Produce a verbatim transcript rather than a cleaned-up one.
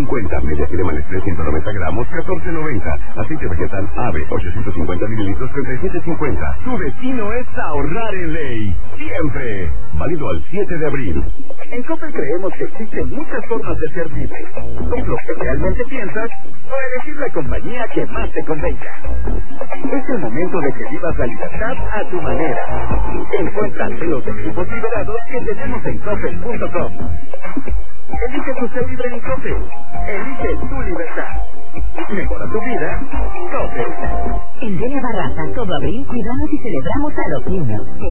cincuenta. Media crema Nestlé ciento noventa gramos, catorce noventa. Aceite vegetal Ave, ochocientos cincuenta mililitros, treinta y siete cincuenta. Tu destino es ahorrar en ley. Siempre. Válido al siete de abril. En Coppel creemos que existen muchas formas de ser libre. Con lo que realmente piensas o elegir la compañía que más te convenga. Es el momento de que vivas la libertad a tu manera. Encuentra los equipos liberados que tenemos en Coppel punto com. Elige tu ser libre en Coppel. Elige tu libertad. Mejora tu vida. Coppel. En Delia Barraza, todo abril cuidamos y celebramos a los niños.